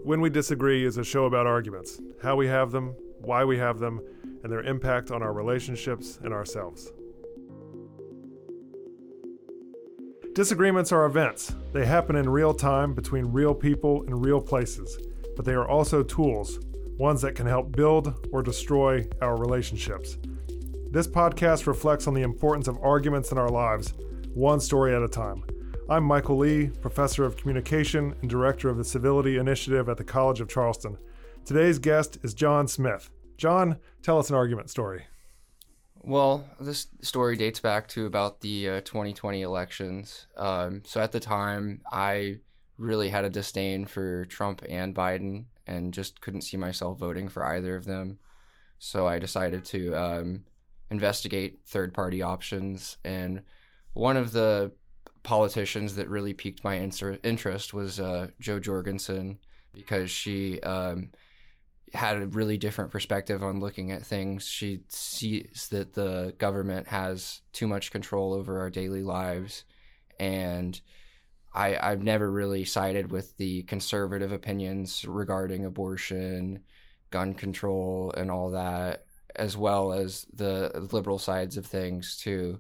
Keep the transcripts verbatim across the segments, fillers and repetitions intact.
When We Disagree is a show about arguments, how we have them, why we have them, and their impact on our relationships and ourselves. Disagreements are events. They happen in real time between real people in real places, but they are also tools, ones that can help build or destroy our relationships. This podcast reflects on the importance of arguments in our lives, one story at a time. I'm Michael Lee, Professor of Communication and Director of the Civility Initiative at the College of Charleston. Today's guest is John Smith. John, tell us an argument story. Well, this story dates back to about the uh, twenty twenty elections. Um, so at the time, I really had a disdain for Trump and Biden and just couldn't see myself voting for either of them. So I decided to um, investigate third-party options. And one of the politicians that really piqued my inter- interest was uh, Jo Jorgensen, because she um, had a really different perspective on looking at things. She sees that the government has too much control over our daily lives, and I, I've never really sided with the conservative opinions regarding abortion, gun control, and all that, as well as the liberal sides of things too.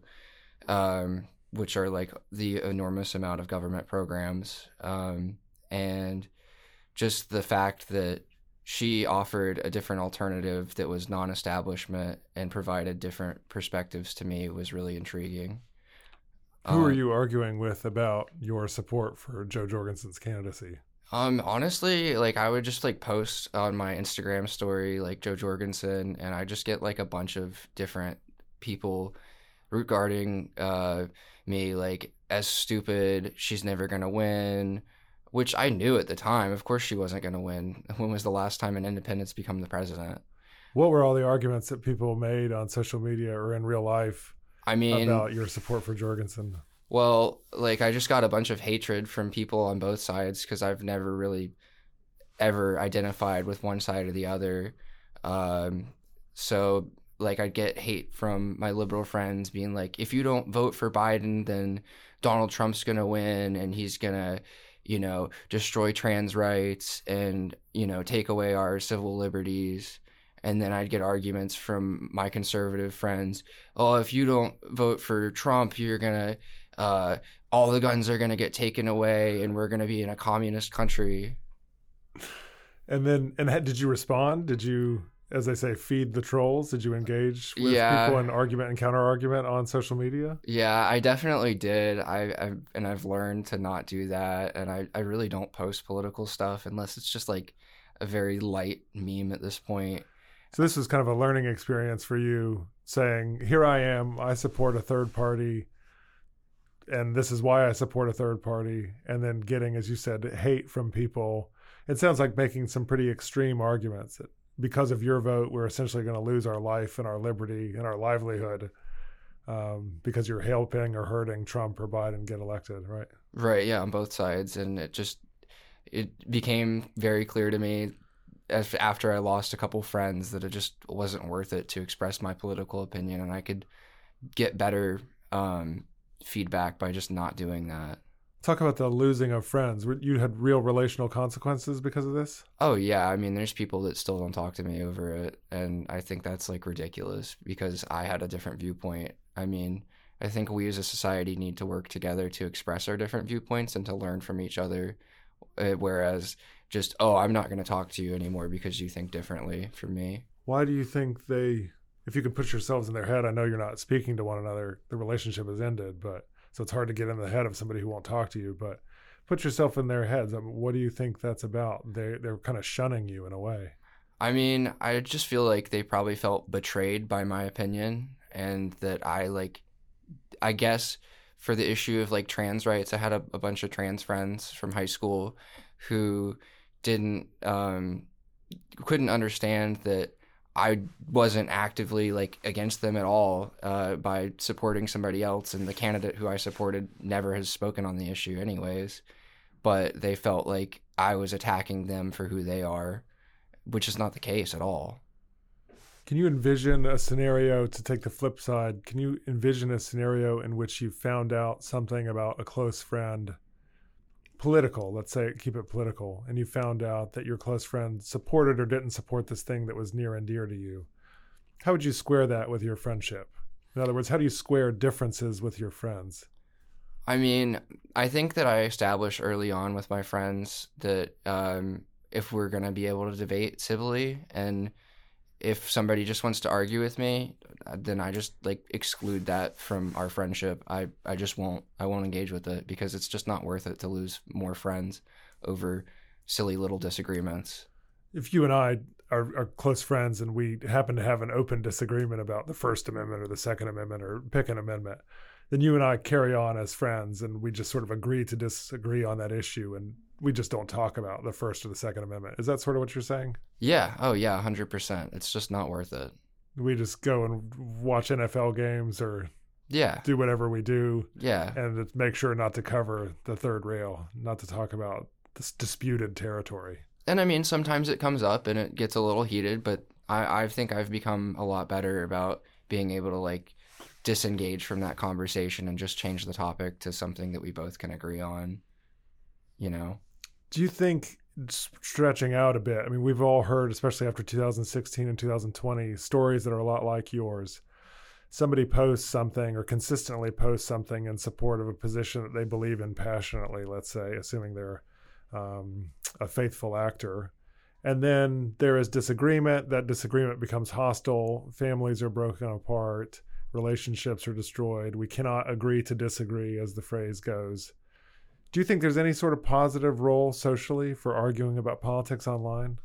Um, which are like the enormous amount of government programs. Um, and just the fact that she offered a different alternative that was non-establishment and provided different perspectives to me was really intriguing. Who uh, are you arguing with about your support for Jo Jorgensen's candidacy? Um, honestly, like I would just like post on my Instagram story, like Jo Jorgensen, and I just get like a bunch of different people regarding uh, me, like, as stupid, she's never going to win, which I knew at the time. Of course she wasn't going to win. When was the last time an independent's become the president? What were all the arguments that people made on social media or in real life I mean, about your support for Jorgensen? Well, like, I just got a bunch of hatred from people on both sides because I've never really ever identified with one side or the other. Um, so... Like, I'd get hate from my liberal friends being like, if you don't vote for Biden, then Donald Trump's going to win and he's going to, you know, destroy trans rights and, you know, take away our civil liberties. And then I'd get arguments from my conservative friends. Oh, if you don't vote for Trump, you're going to, uh, all the guns are going to get taken away and we're going to be in a communist country. And then, and did you respond? Did you... as they say, feed the trolls? Did you engage with yeah. people in argument and counter argument on social media? Yeah, I definitely did. I, I and I've learned to not do that. And I, I really don't post political stuff unless it's just like a very light meme at this point. So this was kind of a learning experience for you, saying, here I am, I support a third party, and this is why I support a third party. And then getting, as you said, hate from people. It sounds like making some pretty extreme arguments that, because of your vote, we're essentially going to lose our life and our liberty and our livelihood um, because you're helping or hurting Trump or Biden get elected, right? Right, yeah, on both sides. And it just, it became very clear to me as, after I lost a couple friends that it just wasn't worth it to express my political opinion, and I could get better um, feedback by just not doing that. Talk about the losing of friends. You had real relational consequences because of this? Oh, yeah. I mean, there's people that still don't talk to me over it. And I think that's like ridiculous because I had a different viewpoint. I mean, I think we as a society need to work together to express our different viewpoints and to learn from each other. Whereas just, oh, I'm not going to talk to you anymore because you think differently from me. Why do you think they, if you could put yourselves in their head, I know you're not speaking to one another, the relationship has ended, but so it's hard to get in the head of somebody who won't talk to you, but put yourself in their heads. I mean, what do you think that's about? They, they're kind of shunning you in a way. I mean, I just feel like they probably felt betrayed by my opinion, and that I like, I guess for the issue of like trans rights, I had a, a bunch of trans friends from high school who didn't, um, couldn't understand that I wasn't actively like against them at all uh, by supporting somebody else, and the candidate who I supported never has spoken on the issue anyways, but they felt like I was attacking them for who they are, which is not the case at all. Can you envision a scenario, to take the flip side, can you envision a scenario in which you found out something about a close friend political, let's say, keep it political, and you found out that your close friend supported or didn't support this thing that was near and dear to you, how would you square that with your friendship? In other words, how do you square differences with your friends? I mean, I think that I established early on with my friends that um, if we're going to be able to debate civilly, and if somebody just wants to argue with me, then I just like exclude that from our friendship. I, I just won't, I won't engage with it because it's just not worth it to lose more friends over silly little disagreements. If you and I are, are close friends and we happen to have an open disagreement about the First Amendment or the Second Amendment or pick an amendment, then you and I carry on as friends and we just sort of agree to disagree on that issue and we just don't talk about the First or the Second Amendment. Is that sort of what you're saying? Yeah. Oh, yeah, one hundred percent. It's just not worth it. We just go and watch N F L games or yeah, do whatever we do. Yeah. And make sure not to cover the third rail, not to talk about this disputed territory. And I mean, sometimes it comes up and it gets a little heated, but I, I think I've become a lot better about being able to like disengage from that conversation and just change the topic to something that we both can agree on, you know? Do you think, stretching out a bit, I mean, we've all heard, especially after two thousand sixteen and two thousand twenty, stories that are a lot like yours. Somebody posts something or consistently posts something in support of a position that they believe in passionately, let's say, assuming they're um, a faithful actor. And then there is disagreement. That disagreement becomes hostile. Families are broken apart. Relationships are destroyed. We cannot agree to disagree, as the phrase goes. Do you think there's any sort of positive role socially for arguing about politics online?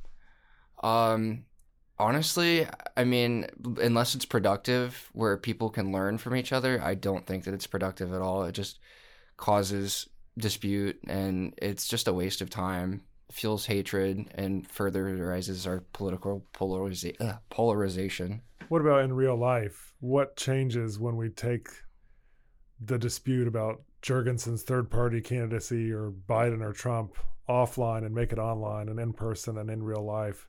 Um, honestly, I mean, unless it's productive where people can learn from each other, I don't think that it's productive at all. It just causes dispute and it's just a waste of time, fuels hatred, and further rises our political polariza- uh, polarization. What about in real life? What changes when we take the dispute about Jurgensen's third-party candidacy or Biden or Trump offline and make it online and in person and in real life?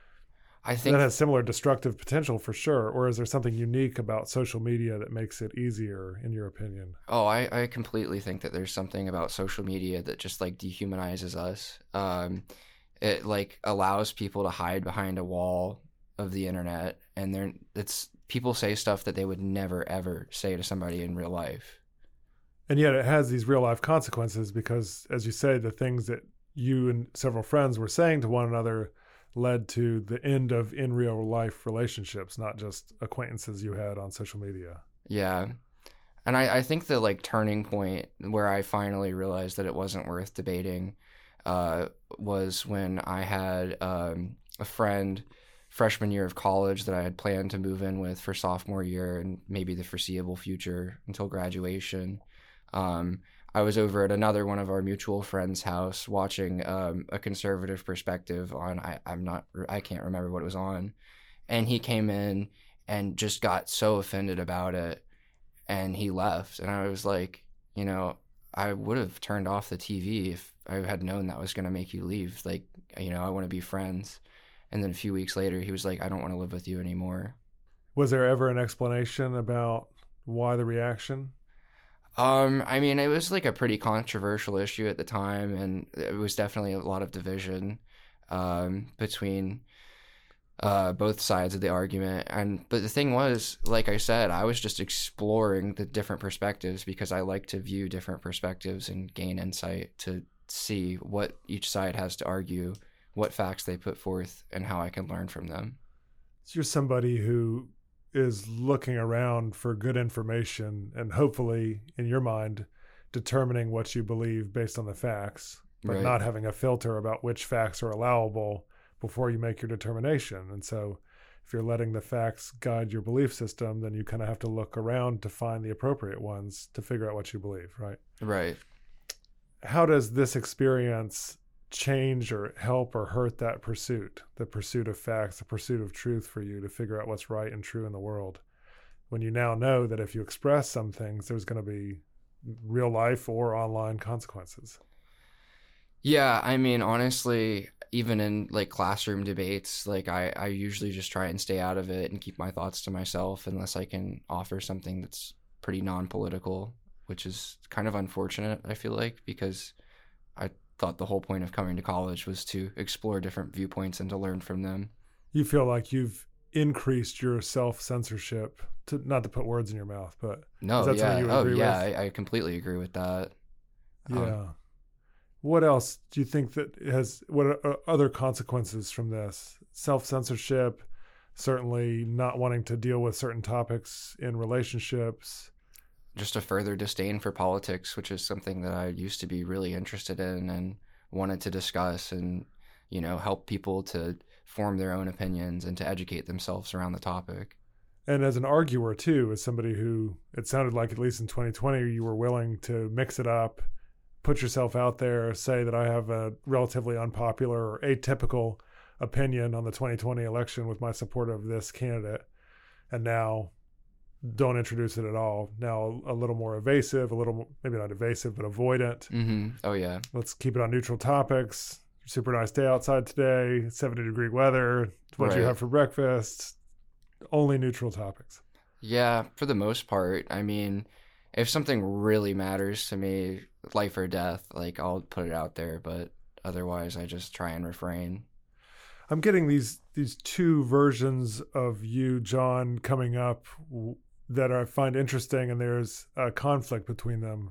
I think that has similar destructive potential for sure. Or is there something unique about social media that makes it easier, in your opinion? Oh, I, I completely think that there's something about social media that just like dehumanizes us. Um, it like allows people to hide behind a wall of the internet, and they're it's people say stuff that they would never ever say to somebody in real life. And yet it has these real life consequences because, as you say, the things that you and several friends were saying to one another led to the end of in real life relationships, not just acquaintances you had on social media. Yeah. And I, I think the like turning point where I finally realized that it wasn't worth debating uh, was when I had um, a friend freshman year of college that I had planned to move in with for sophomore year and maybe the foreseeable future until graduation. Um, I was over at another one of our mutual friends' house watching um, a conservative perspective on, I, I'm not, I can't remember what it was on. And he came in and just got so offended about it and he left. And I was like, you know, I would have turned off the T V if I had known that was going to make you leave. Like, you know, I want to be friends. And then a few weeks later, he was like, I don't want to live with you anymore. Was there ever an explanation about why the reaction? Um, I mean, it was like a pretty controversial issue at the time, and it was definitely a lot of division um, between uh, both sides of the argument. And but the thing was, like I said, I was just exploring the different perspectives because I like to view different perspectives and gain insight to see what each side has to argue, what facts they put forth, and how I can learn from them. So you're somebody who is looking around for good information and hopefully, in your mind, determining what you believe based on the facts, but Right. not having a filter about which facts are allowable before you make your determination. And so if you're letting the facts guide your belief system, then you kind of have to look around to find the appropriate ones to figure out what you believe, right? Right. How does this experience change or help or hurt that pursuit, the pursuit of facts, the pursuit of truth for you to figure out what's right and true in the world? When you now know that if you express some things, there's going to be real life or online consequences. Yeah, I mean, honestly, even in like classroom debates, like I, I usually just try and stay out of it and keep my thoughts to myself unless I can offer something that's pretty non-political, which is kind of unfortunate, I feel like, because I thought the whole point of coming to college was to explore different viewpoints and to learn from them. You feel like you've increased your self-censorship, to not to put words in your mouth, but no, is that yeah, something you would oh agree yeah, with? I, I completely agree with that. Yeah. Um, What else do you think that has, what are other consequences from this? Self-censorship, certainly not wanting to deal with certain topics in relationships. just a further disdain for politics, which is something that I used to be really interested in and wanted to discuss and, you know, help people to form their own opinions and to educate themselves around the topic. And as an arguer too, as somebody who, it sounded like at least in twenty twenty, you were willing to mix it up, put yourself out there, say that I have a relatively unpopular or atypical opinion on the twenty twenty election with my support of this candidate. And now don't introduce it at all. Now a little more evasive, a little, maybe not evasive, but avoidant. Mm-hmm. Oh, yeah. Let's keep it on neutral topics. Super nice day outside today, seventy degree weather. What Right. you have for breakfast? Only neutral topics. Yeah, for the most part. I mean, if something really matters to me, life or death, like I'll put it out there, but otherwise I just try and refrain. I'm getting these these two versions of you, John, coming up w- that I find interesting, and there's a conflict between them.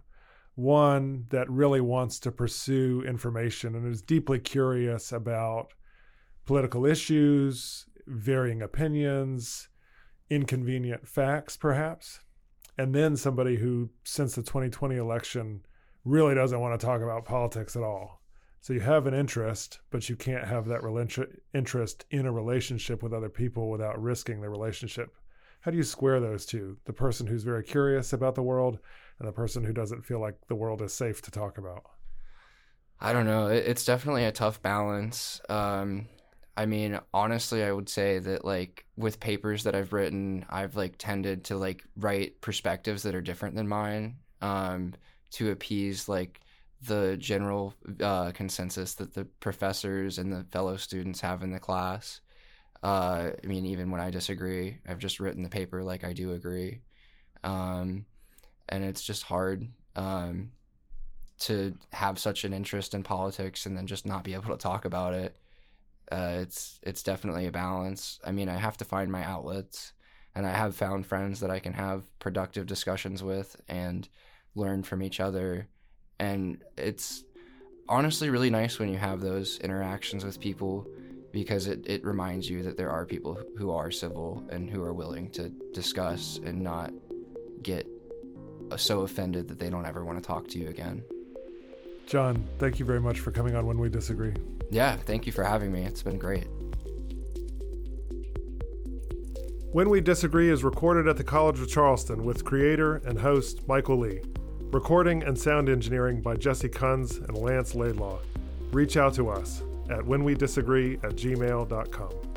One that really wants to pursue information and is deeply curious about political issues, varying opinions, inconvenient facts, perhaps. And then somebody who, since the twenty twenty election, really doesn't want to talk about politics at all. So you have an interest, but you can't have that rela- interest in a relationship with other people without risking the relationship. How do you square those two? The person who's very curious about the world and the person who doesn't feel like the world is safe to talk about. I don't know. It, it's definitely a tough balance. Um, I mean, honestly, I would say that like with papers that I've written, I've like tended to like write perspectives that are different than mine, um, to appease like the general uh, consensus that the professors and the fellow students have in the class. Uh, I mean, even when I disagree, I've just written the paper like I do agree. Um, and it's just hard um, to have such an interest in politics and then just not be able to talk about it. Uh, it's it's definitely a balance. I mean, I have to find my outlets, and I have found friends that I can have productive discussions with and learn from each other. And it's honestly really nice when you have those interactions with people, because it, it reminds you that there are people who are civil and who are willing to discuss and not get so offended that they don't ever want to talk to you again. John, thank you very much for coming on When We Disagree. Yeah, thank you for having me. It's been great. When We Disagree is recorded at the College of Charleston with creator and host Michael Lee. Recording and sound engineering by Jesse Kunz and Lance Laidlaw. Reach out to us at when we disagree at gmail dot com.